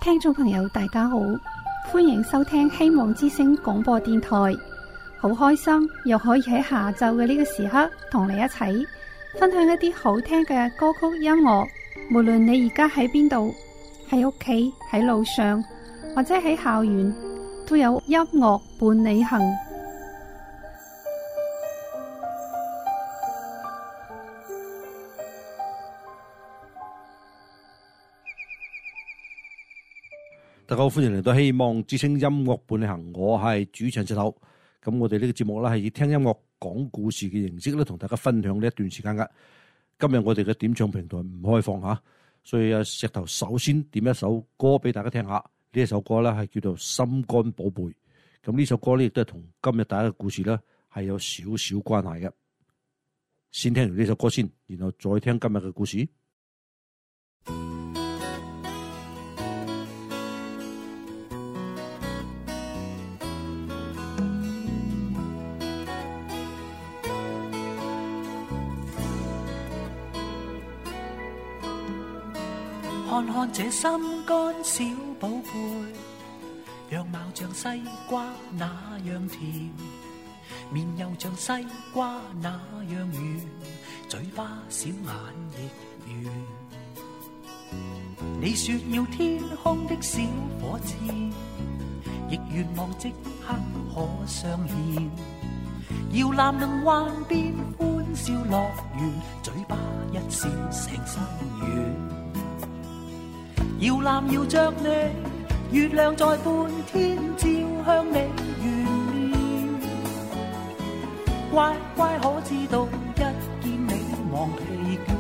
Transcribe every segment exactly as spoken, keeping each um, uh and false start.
聽眾朋友大家好，歡迎收聽希望之聲廣播電台。好開心又可以喺下晝嘅呢個時刻同你一齊分享一啲好聽嘅歌曲音樂。無論你而家喺邊度，喺屋企、喺路上或者喺校園，都有音樂伴你行。 大家好，歡迎嚟到希望之聲音樂伴你行，我係主持人石頭。咁我哋呢個節目咧係以聽音樂講故事嘅形式咧，同大家分享呢一段時間噶。今日我哋嘅點唱平台唔開放吓，所以啊石頭首先點一首歌俾大家聽下。呢一首歌咧係叫做《心肝寶貝》。咁呢首歌咧亦都係同今日大家嘅故事咧係有少少關係嘅。先聽完呢首歌先，然後再聽今日嘅故事。 看看這心肝小寶貝，樣貌像西瓜那樣甜，面又像西瓜那樣圓，嘴巴小眼亦圓。你說要天空的小火箭，亦願望即刻可上現，搖籃能幻變歡笑樂園，嘴巴一笑成身圓。搖籃搖着你，月亮在半天照向你圓面。乖乖可知道，一見你忘疲倦。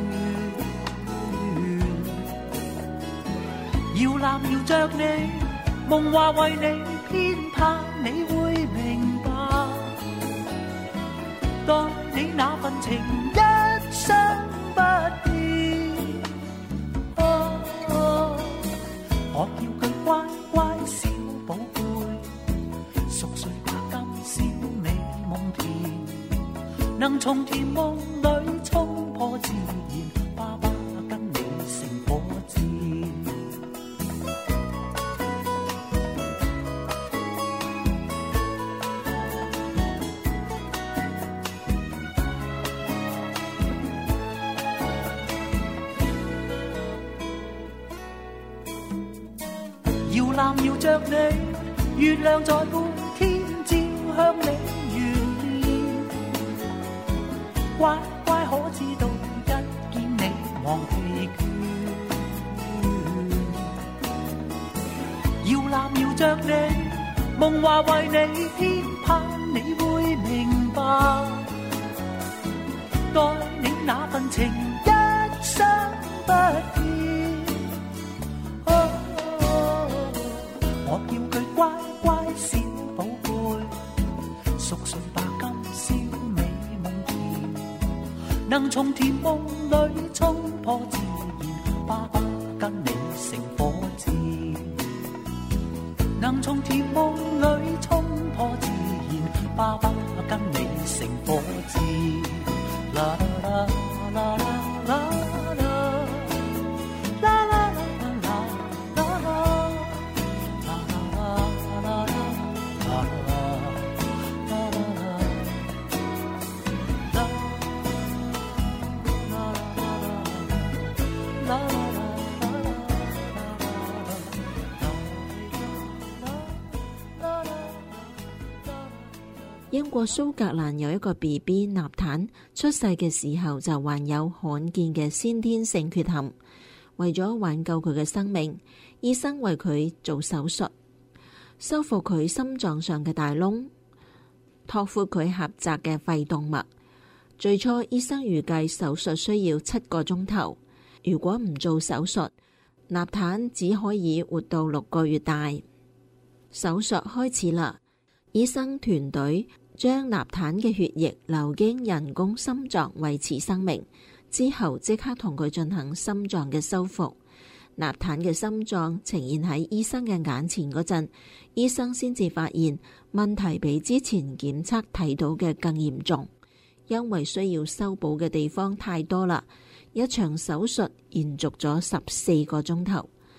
搖籃搖着你，夢話為你編排，你會明白。待你那份情一生不變。我叫佢乖乖小寶貝，熟睡吧今宵美夢甜，能從甜夢裏衝破自然，爸爸跟你乘火箭。搖籃搖着你，月亮在半天照向你圓面。乖乖可知道，一見你忘疲倦。搖籃搖着你，夢話為你編排，你會明白。待你那份情一生不變。我叫佢乖乖小寶貝，熟睡吧今宵美夢甜，能從甜夢裏衝破自然，爸爸跟你乘火箭。能從甜夢裏衝破自然，爸爸跟你乘火箭。啦啦啦啦啦。 英國蘇格蘭有一個 B B 納坦，出世嘅時候就患有罕見嘅先天性缺陷。為咗挽救佢嘅生命，醫生為佢做手術，修復佢心臟上嘅大窿，拓闊佢狹窄嘅肺動脈。最初醫生預計手術需要七個鐘頭，如果唔做手術，納坦只可以活到六個月大。手術開始啦，醫生團隊將納坦嘅血液流經人工心臟維持生命，之後即刻同佢進行心臟嘅修復。納坦嘅心臟呈現喺醫生嘅眼前嗰陣，醫生先至發現問題比之前檢測睇到嘅更嚴重，因為需要修補嘅地方太多啦。一場手術延續咗十四個鐘頭。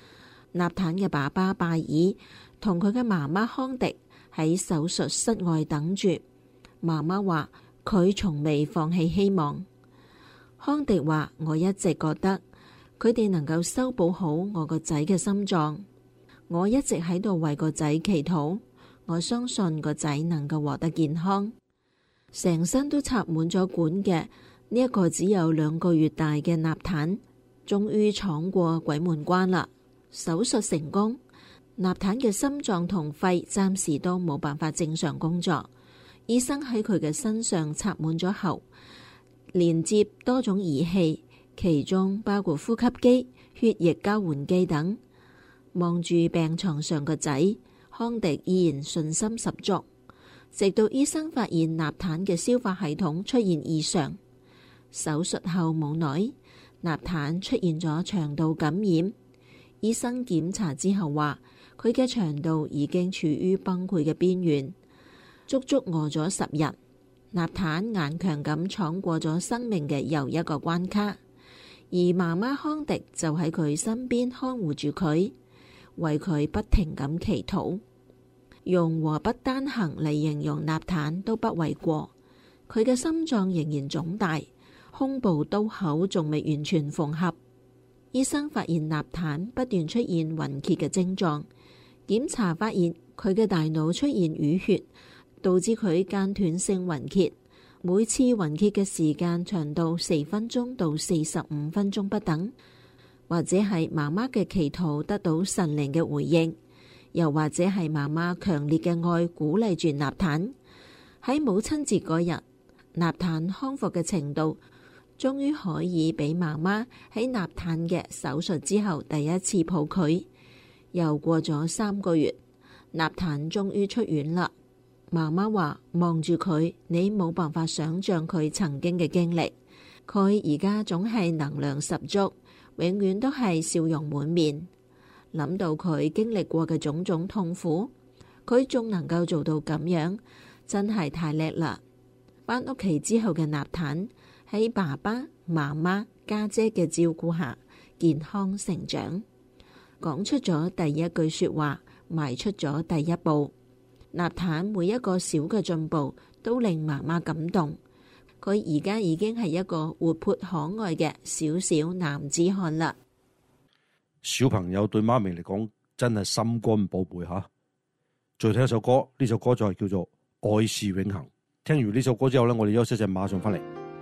納坦嘅爸爸拜爾同佢嘅媽媽康迪喺手術室外等住。媽媽話佢從未放棄希望。康迪話：我一直覺得佢哋能夠修補好我個仔嘅心臟。我一直喺度為個仔祈禱，我相信個仔能夠獲得健康。成身都插滿咗管嘅呢一個只有兩個月大嘅納坦，終於闖過鬼門關啦！手術成功，納坦嘅心臟同肺暫時都冇辦法正常工作。醫生喺佢嘅身上插滿咗喉，連接多種儀器，其中包括呼吸機、血液交換機等。望住病床上個仔，康迪依然信心十足。直到醫生發現納坦嘅消化系統出現異常。手術後冇耐，納坦出現咗腸道感染。醫生檢查之後話，佢嘅腸道已經處於崩潰嘅邊緣，足足餓咗十日。納坦頑強咁闖過咗生命嘅又一個關卡，而媽媽康迪就喺佢身邊看護住佢，為佢不停咁祈禱。用禍不單行嚟形容納坦都不為過。佢嘅心臟仍然腫大，胸部刀口仲未完全縫合。醫生發現納坦不斷出現暈厥嘅症狀，檢查發現佢嘅大腦出現淤血，導致佢間斷性暈厥，每次暈厥嘅時間長到四分鐘到四十五分鐘不等。或者係媽媽嘅祈禱得到神靈嘅回應，又或者係媽媽強烈嘅愛鼓勵住納坦。喺母親節嗰日，納坦康復嘅程度終於可以俾媽媽喺納坦嘅手術之後第一次抱佢。又過咗三個月，納坦終於出院啦。媽媽話望住佢，你冇辦法想象佢曾經嘅經歷。佢而家總係能量十足，永遠都係笑容滿面。諗到佢經歷過嘅種種痛苦，佢仲能夠做到咁樣，真係太叻啦！返屋企之後嘅納坦喺爸爸、媽媽、家姐嘅照顧下健康成長，講出咗第一句說話，邁出咗第一步。納坦每一個小嘅進步都令媽媽感動。佢而家已經係一個活潑可愛嘅小小男子漢啦。 小朋友對媽咪嚟講真係心肝寶貝吓。再聽一首歌，呢首歌就係叫做《愛是永恆》。聽完呢首歌之後咧，我哋休息一陣，馬上翻嚟。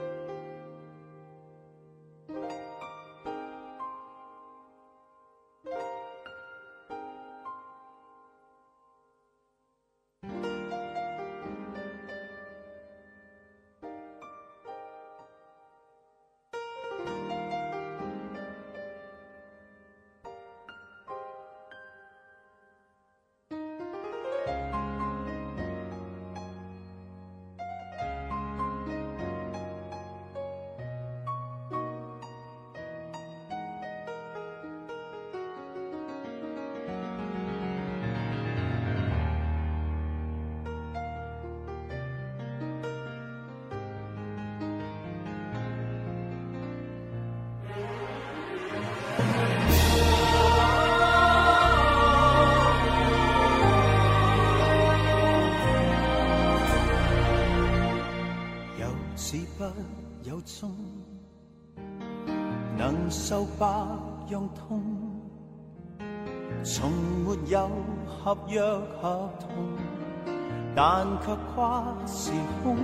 有鐘能受百樣痛，從沒有合約合同，但卻跨時空。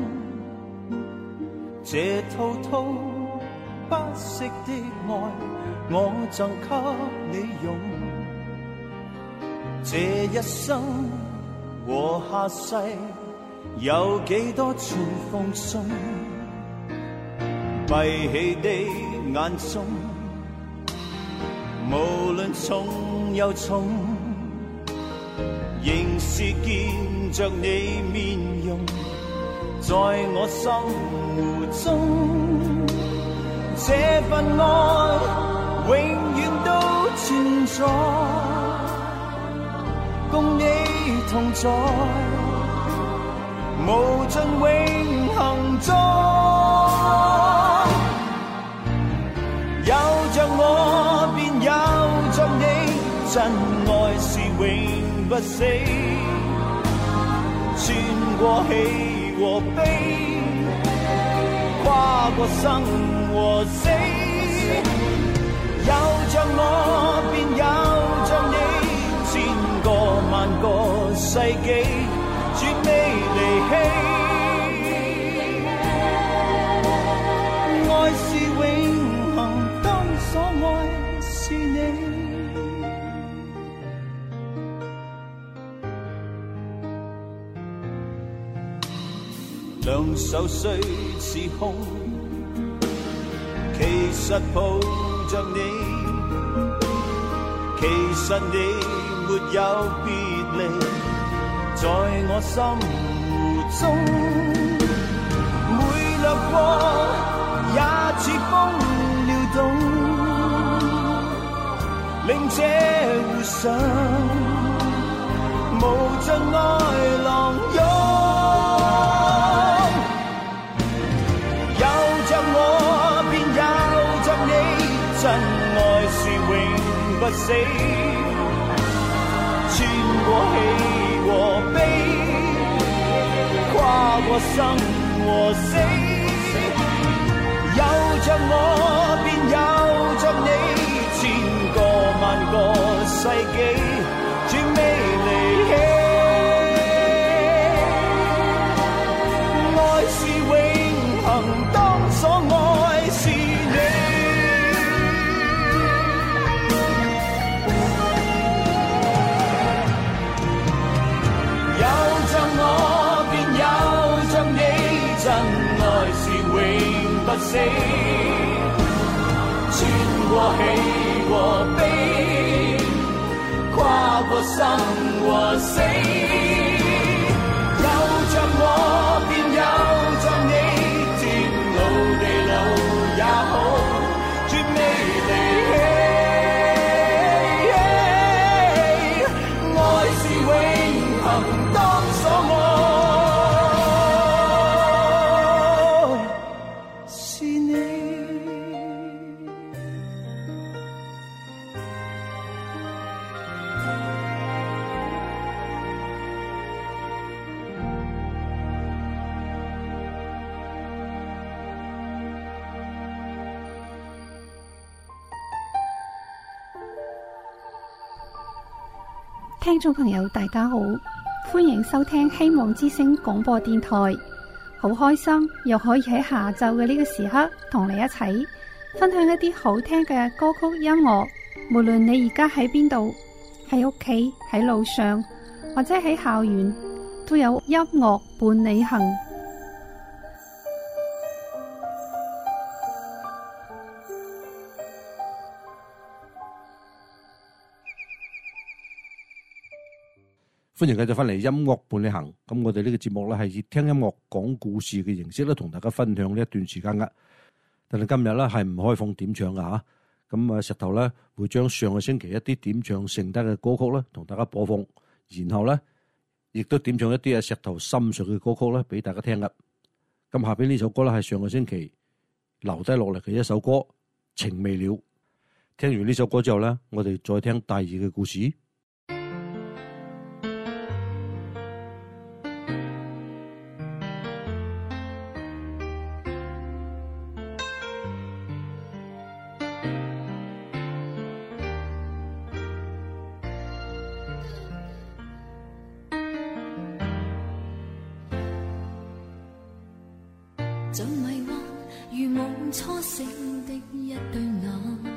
這滔滔不息的愛，我贈給你用。這一生和下世，有幾多串風信？閉起的眼中，無論重又重，仍是見着你面容，在我心湖中，這份愛永遠都存在，共你同在，無盡永恆中。有着我，便有着你， 真愛是永不死，穿過喜和悲，跨過生和死，有着我便有着你，千個萬個世紀絕未離棄，愛是永恆，當所愛是你。兩手雖是空，其實抱着你，其實你沒有別離，在我心湖中，每掠過也似風撩動，令這湖上無盡愛浪湧。真愛是永不死，穿過喜和悲，跨過生和死，有着我便有着你，千個萬個世紀絕未離棄，愛是永恆，當所愛是你。不死，穿過喜和悲，跨過生和死，有着我便有着你，天路地路也好，絕未離棄，愛是永恆，當所愛。 聽眾朋友大家好，歡迎收聽希望之聲廣播電台，好開心又可以喺下晝嘅呢個時刻同你一齊分享一啲好聽嘅歌曲音樂。無論你而家喺邊度，喺屋企、喺路上或者喺校園，都有音樂伴你行。 歡迎繼續翻嚟音樂伴你行。咁我哋呢個節目咧係以聽音樂講故事嘅形式咧，同大家分享呢一段時間噶。但係今日咧係唔開放點唱噶吓。咁啊，石頭咧會將上個星期一啲點唱剩低嘅歌曲咧，同大家播放，然後咧亦都點唱一啲啊石頭心上嘅歌曲咧，俾大家聽噶。咁下邊呢首歌咧係上個星期留低落嚟嘅一首歌《情未了》。聽完呢首歌之後咧，我哋再聽第二嘅故事。 像迷幻如夢初醒的一對眼，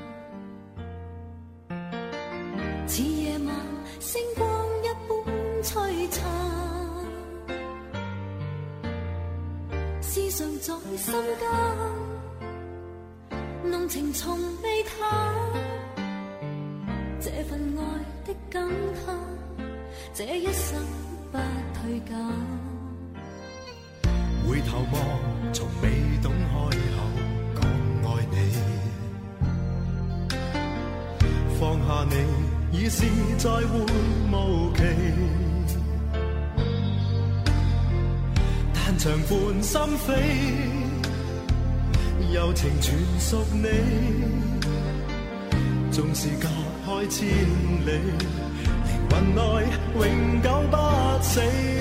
似夜晚星光一般璀璨，思緒在心間，濃情從未淡，這份愛的感嘆，這一生不退減。 回頭望，從未懂開口講愛你，放下你已是再會無期，但長伴心扉，柔情全屬你，縱是隔開開千里，靈魂內永久不死。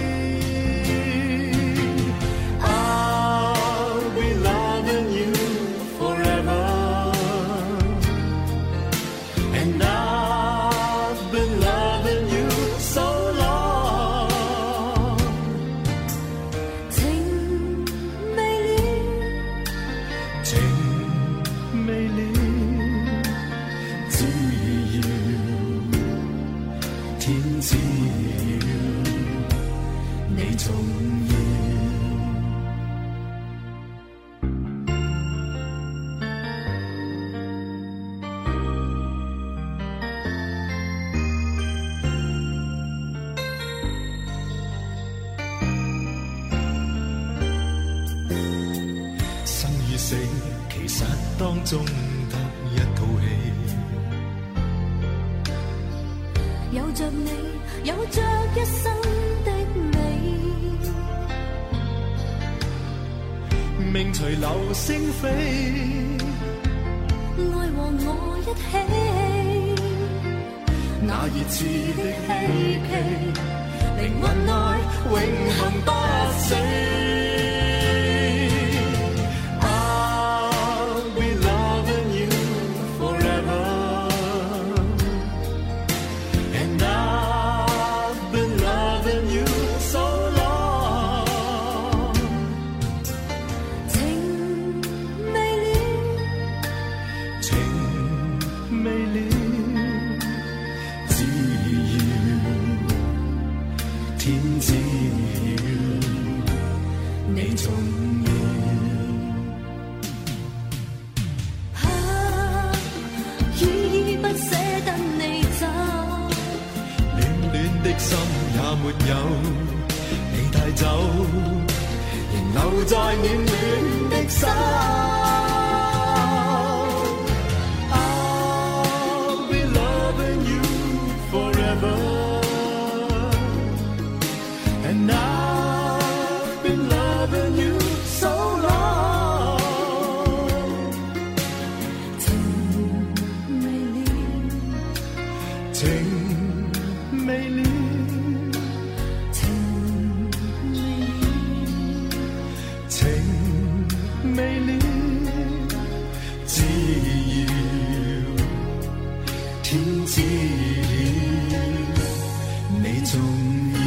其實當中得一套戲， 有着你，有着一生的美， 命隨流星飛， 愛和我一起， 那熱熾的希冀，靈魂內永恆不死。沒有你帶走，仍留在暖暖的心。I'll be loving you forever, and I've been loving you so long。 情未了， 情未了。未了，只要天知你重要。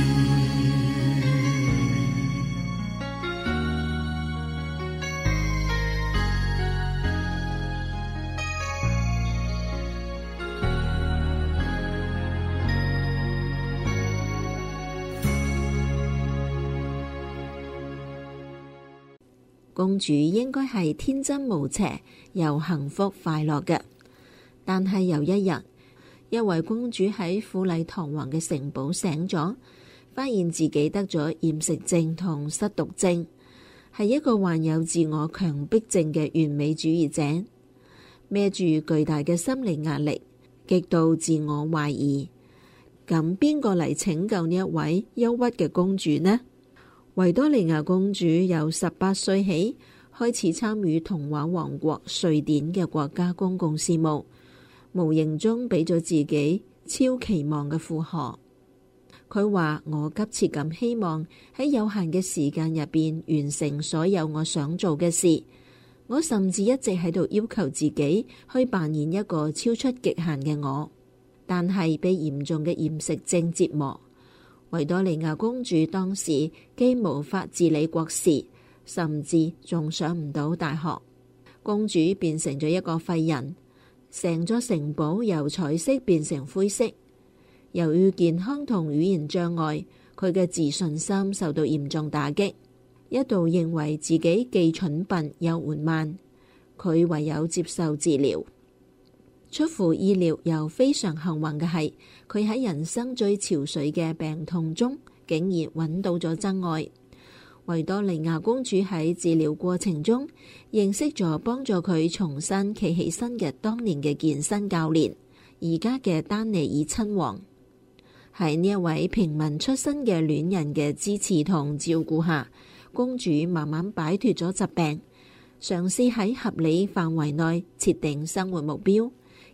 公主應該係天真無邪又幸福快樂嘅，但係有一日，一位公主喺富麗堂皇嘅城堡醒咗，發現自己得咗厭食症同失獨症，係一個患有自我強迫症嘅完美主義者，孭住巨大嘅心理壓力，極度自我懷疑。咁邊個嚟拯救呢一位憂鬱嘅公主呢？維多利亞公主由十八歲起開始參與童話王國瑞典嘅國家公共事務，無形中俾咗自己超期望嘅負荷。佢話：我急切咁希望喺有限嘅時間入邊完成所有我想做嘅事。我甚至一直喺度要求自己去扮演一個超出極限嘅我，但係被嚴重嘅厭食症折磨。維多利亞公主當時既無法治理國事，甚至仲上唔到大學。公主變成咗一個廢人，成座城堡由彩色變成灰色。由於健康同語言障礙，佢嘅自信心受到嚴重打擊，一度認為自己既蠢笨又緩慢。佢唯有接受治療。出乎意料又非常幸運嘅係，佢喺人生最憔悴嘅病痛中，竟然揾到咗真愛。維多利亞公主喺治療過程中，認識咗幫助佢重新企起身嘅當年嘅健身教練，而家嘅丹尼爾親王。喺呢一位平民出身嘅戀人嘅支持同照顧下，公主慢慢擺脫咗疾病，嘗試喺合理範圍內設定生活目標，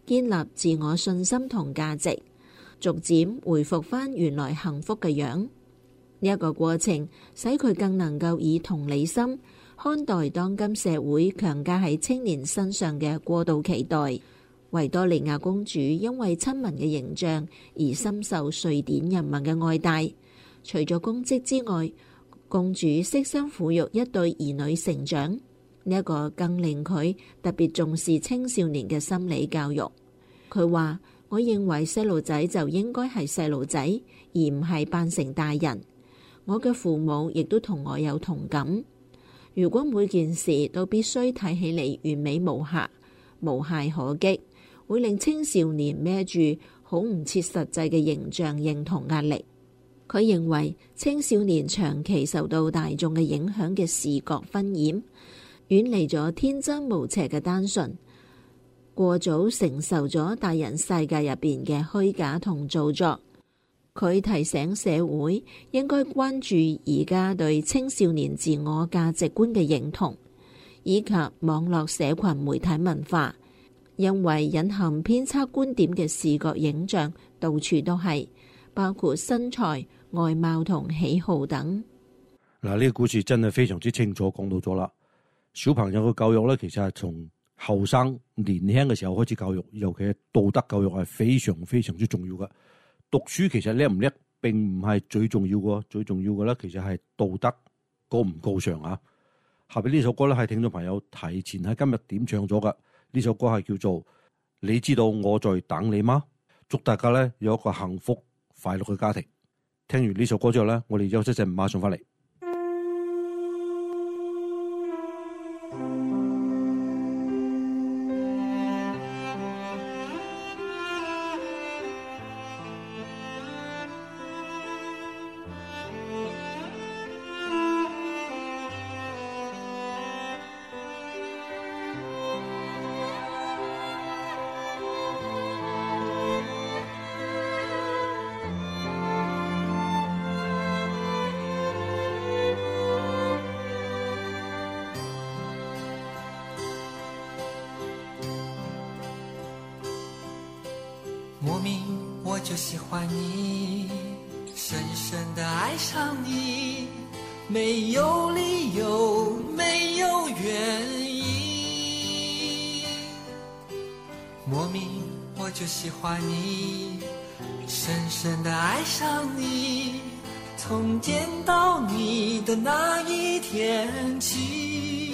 建立自我信心同價值，逐漸回復返原來幸福嘅樣。呢、這、一個過程使佢更能夠以同理心看待當今社會強加喺青年身上嘅過度期待。維多利亞公主因為親民嘅形象而深受瑞典人民嘅愛戴。除咗公職之外，公主悉心撫育一對兒女成長，呢、這、一個更令佢特別重視青少年嘅心理教育。佢話：我認為細路仔就應該係細路仔，而唔係扮成大人。我嘅父母亦都同我有同感。如果每件事都必須睇起嚟完美無瑕、無懈可擊，會令青少年孭住好唔切實際嘅形象認同壓力。佢認為青少年長期受到大眾嘅影響嘅視覺熏染，遠離咗天真無邪嘅單純，過早承受咗大人世界入邊嘅虛假同造作。佢提醒社會應該關注而家對青少年自我價值觀嘅認同，以及網絡社群媒體文化。因為隱含偏差觀點嘅視覺影像到處都係，包括身材、外貌同喜好等。 嗱，呢個故事真係非常之清楚講到咗啦。小朋友嘅教育咧，其實係從後生年輕嘅時候開始教育，尤其係道德教育係非常非常之重要嘅。讀書其實叻唔叻並唔係最重要嘅，最重要嘅咧其實係道德高唔高尚啊。下邊呢首歌咧係聽眾朋友提前喺今日點唱咗嘅。呢首歌係叫做你知道我在等你嗎？祝大家咧有一個幸福快樂嘅家庭。聽完呢首歌之後咧，我哋休息一陣，馬上翻嚟。 莫名我就喜欢你，深深地爱上你，没有理由，没有原因。莫名我就喜欢你，深深地爱上你，从见到你的那一天起。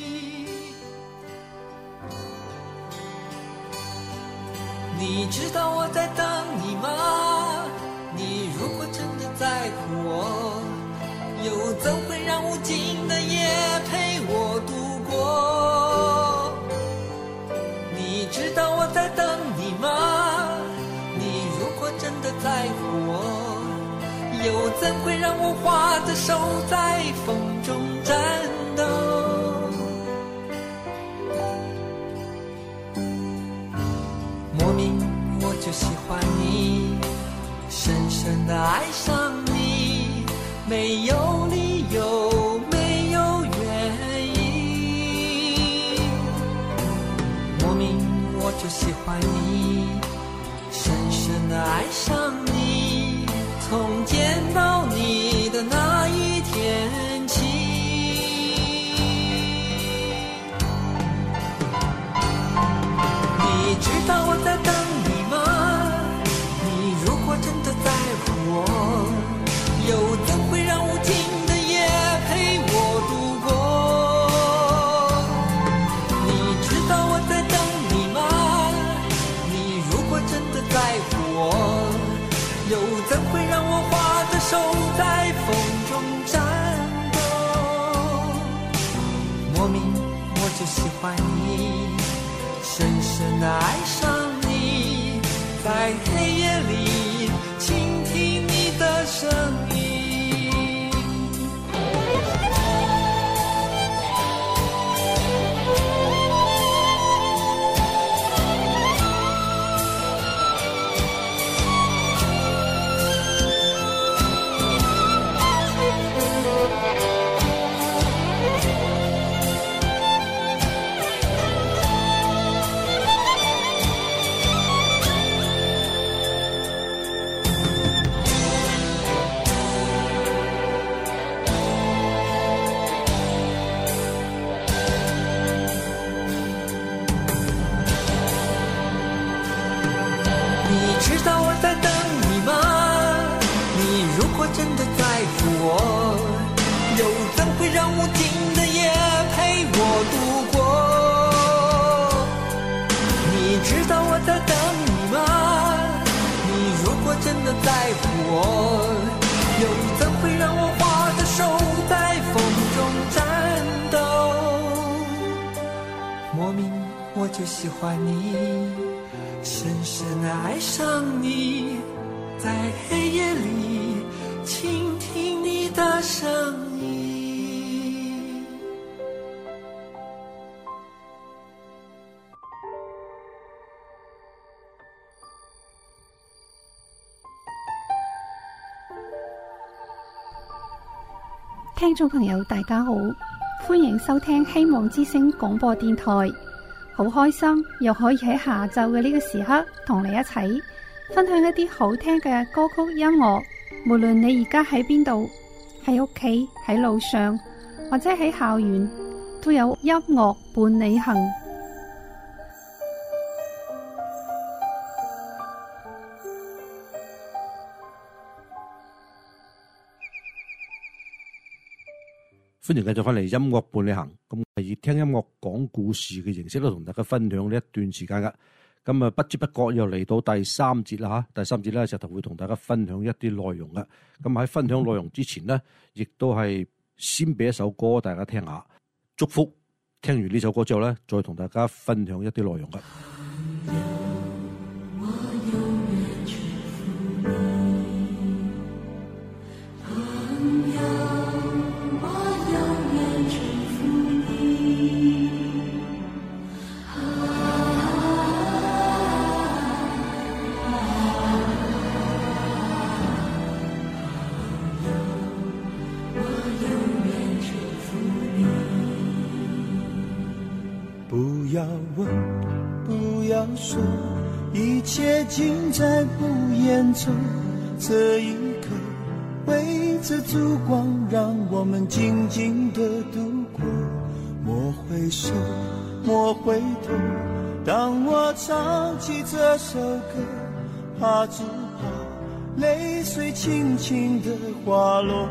你知道我在等你吗？你如果真的在乎我，又怎会让无尽的夜陪我度过？你知道我在等你吗？你如果真的在乎我，又怎会让我画着手在风中颤抖？莫名我就喜欢你，深深地爱上你，没有理由，没有原因。莫名我就喜欢你，深深地爱上你，从见到你的那一天起。你知道我在等你吗？你如果真的在乎我，又怎会让无尽的夜陪我度过？你知道我在等你吗？你如果真的在乎我，又怎会让我画着手在风中颤抖？莫名我就喜欢你，深深地爱上你，在黑夜里倾听你的声音。 乎我，又怎会让我花的手在风中颤抖？莫名我就喜欢你，深深地爱上你，在黑夜里倾听你的声音。 聽眾朋友大家好，歡迎收聽希望之聲廣播電台。好開心又可以喺下晝嘅呢個時刻同你一齊分享一啲好聽嘅歌曲音樂。無論你而家喺邊度，喺屋企、喺路上或者喺校園，都有音樂伴你行。 歡迎繼續翻嚟音樂伴你行，咁係以聽音樂講故事嘅形式咧，同大家分享呢一段時間噶。咁啊，不知不覺又嚟到第三節啦吓，第三節咧就會同大家分享一啲內容噶。咁喺分享內容之前呢，亦都係先俾一首歌大家聽下，祝福。聽完呢首歌之後咧，再同大家分享一啲內容噶。 不要问，不要说，一切尽在不言中。这一刻，围着烛光，让我们静静地度过。莫回首，莫回头，当我唱起这首歌，怕只怕泪水轻轻地滑落。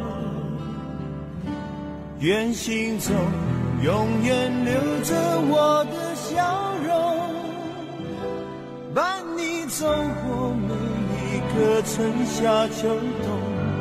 愿心中永远留着我的笑容，伴你走过每一个春夏秋冬。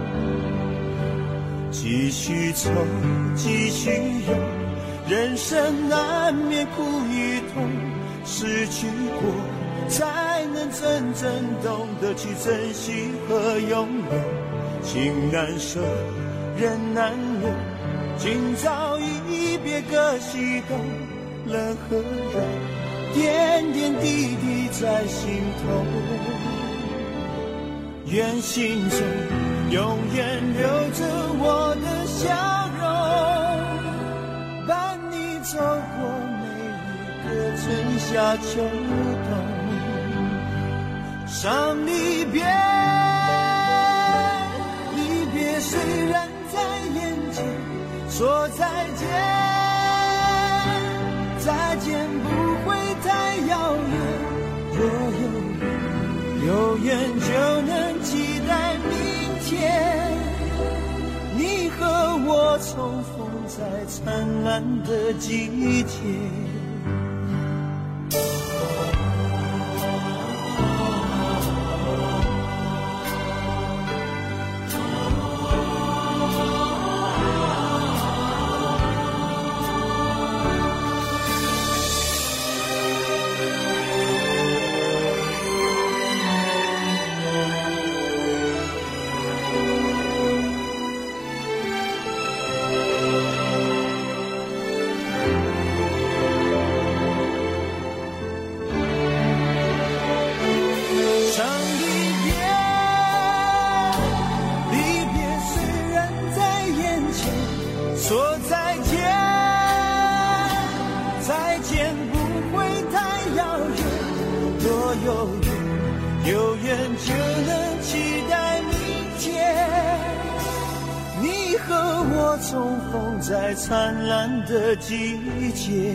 继续走，继续游，人生难免苦与痛，失去过才能真正懂得去珍惜和拥有。情难舍，人难留，今朝一别各西东，冷和热，点点滴滴在心头。愿心中永远留着我的笑容，伴你走过每一个春夏秋冬。伤离别，离别虽然在眼前，说再见，再见不会太遥远。若有缘，有缘就能期待明天，你和我重逢在灿烂的季节。说再见，再见不会太遥远。若有缘，有缘就能期待明天，你和我重逢在灿烂的季节。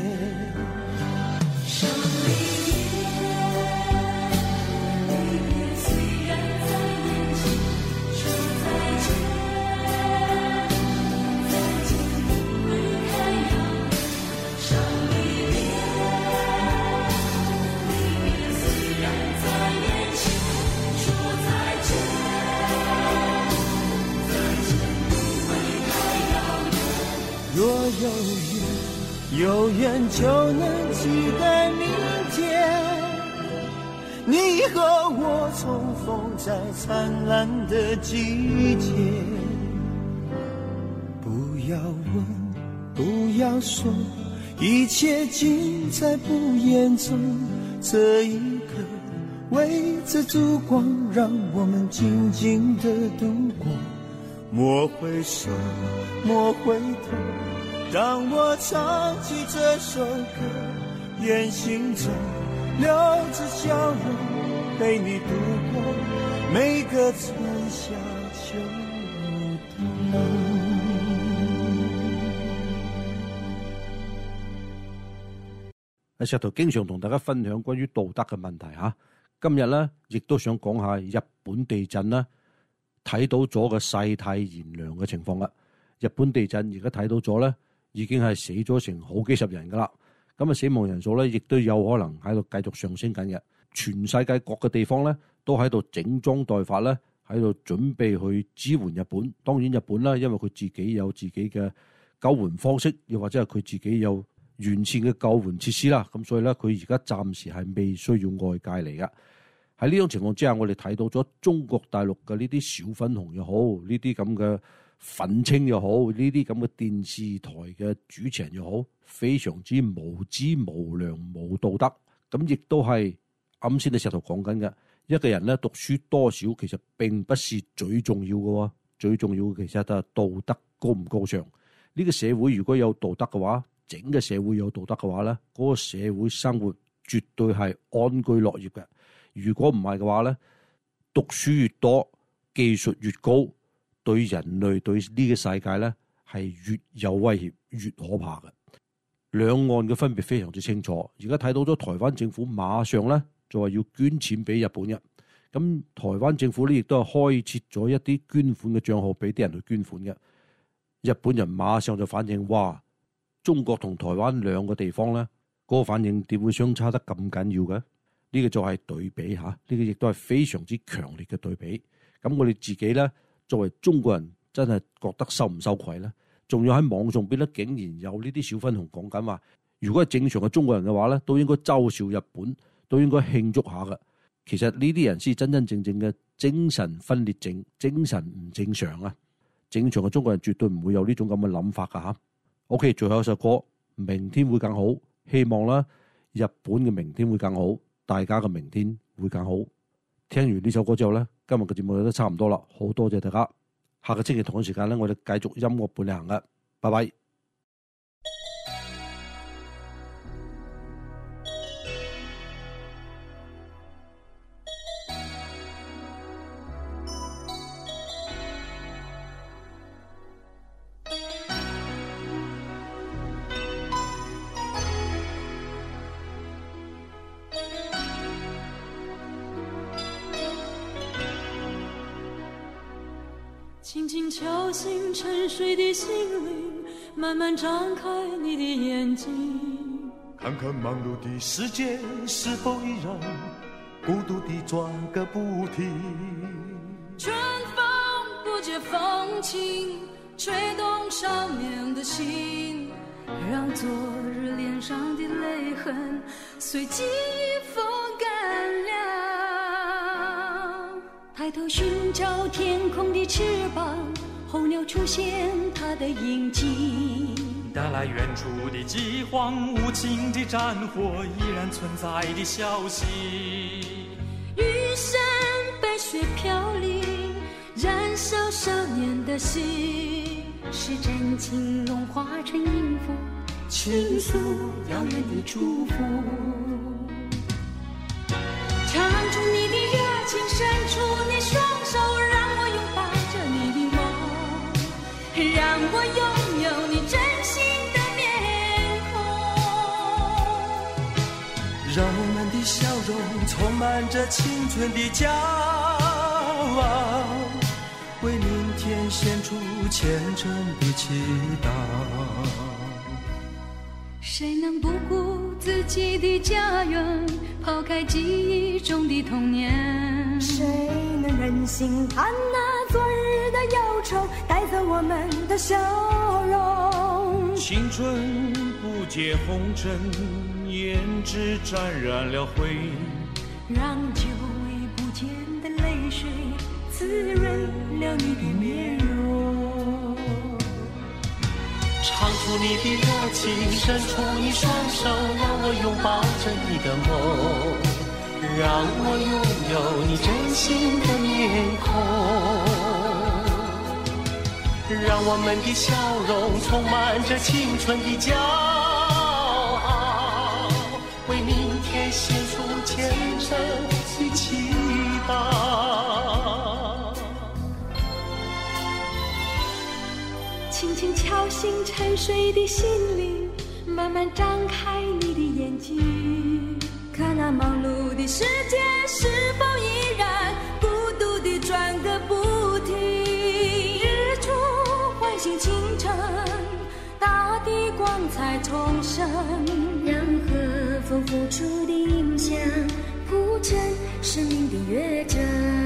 远，有缘就能期待明天。你和我重逢在灿烂的季节。不要问，不要说，一切尽在不言中。这一刻，围着烛光，让我们静静地度过。莫回首，莫回头，当我唱起这首歌，愿心中留着笑容，陪你度过每个春夏秋冬。 喺石頭經常同大家分享關於道德嘅問題嚇，今日咧亦都想講下日本地震啦，睇到咗個世態炎涼嘅情況啦。日本地震而家睇到咗咧，已經係死咗成好幾十人噶啦。咁啊，死亡人數咧亦都有可能喺度繼續上升緊嘅。全世界各個地方咧都喺度整裝待發咧，喺度準備去支援日本。當然日本啦，因為佢自己有自己嘅救援方式，又或者係佢自己有完善嘅救援設施啦，咁所以咧佢而家暫時係未需要外界嚟噶。喺呢種情況之下，我哋睇到咗中國大陸嘅呢啲小粉紅又好，呢啲咁嘅憤青又好，呢啲咁嘅電視台嘅主持人又好，非常之無知無良無道德。咁亦都係啱先喺石頭講緊嘅，一個人咧讀書多少其實並不是最重要嘅喎，最重要嘅其實都係道德高唔高尚。呢個社會如果有道德嘅話，整個社會有道德嘅話咧，嗰個社會生活絕對係安居樂業嘅。如果唔係嘅話咧，讀書越多，技術越高，對人類對呢個世界咧係越有威脅，越可怕嘅。兩岸嘅分別非常之清楚。而家睇到咗台灣政府馬上咧就話要捐錢俾日本嘅，咁台灣政府咧亦都係開設咗一啲捐款嘅帳號俾啲人去捐款嘅。日本人馬上就反應，哇！中國同台灣兩個地方咧，嗰個反應點會相差得咁緊要嘅？呢個就係對比嚇，呢個亦都係非常之強烈嘅對比。咁我哋自己咧，作為中國人，真係覺得羞唔羞愧咧？仲要喺網上邊咧，竟然有呢啲小粉紅講緊話，如果係正常嘅中國人嘅話咧，都應該嘲笑日本，都應該慶祝下嘅。其實呢啲人先真真正正嘅精神分裂症、精神唔正常啊！正常嘅中國人絕對唔會有呢種咁嘅諗法㗎嚇。OK， 最後一首歌，明天會更好，希望啦，日本嘅明天會更好，大家嘅明天會更好。聽完呢首歌之後咧，今日嘅節目都差唔多啦，好多謝大家。下個星期同一時間咧，我哋繼續音樂伴你行嘅，拜拜。 轻轻敲醒沉睡的心灵，慢慢张开你的眼睛， 看看忙碌的世界是否依然孤独地转个不停。 春风不解风情，吹动少年的心，让昨日脸上的泪痕随季风干了。抬头寻找天空的翅膀，候鸟出现它的影迹， 带来远处的饥荒，无情的战火依然存在的消息。 玉山白雪飘零，燃烧少年的心，是真情融化成音符，倾诉遥远的祝福。唱出你的热情，伸出你双手，让我拥抱着你的梦，让我拥有你真心的面孔， 让我们的笑容充满着青春的骄傲，为明天献出虔诚的祈祷。 谁能不顾自己的家园，抛开记忆中的童年？ 谁能忍心看那昨日的忧愁，带走我们的笑容？ 青春不解红尘，胭脂沾染了灰， 让久违不见的泪水滋润了你的面容。 唱出你的热情，伸出你双手，让我拥抱着你的梦，让我拥有你真心的面孔，让我们的笑容充满着青春的骄傲，为明天献出虔诚的祈祷。 轻轻敲醒沉睡的心灵，慢慢张开你的眼睛，看那忙碌的世界是否依然孤独地转个不停。日出唤醒清晨，大地光彩重生， 让和风付出的影响铺成生命的乐章。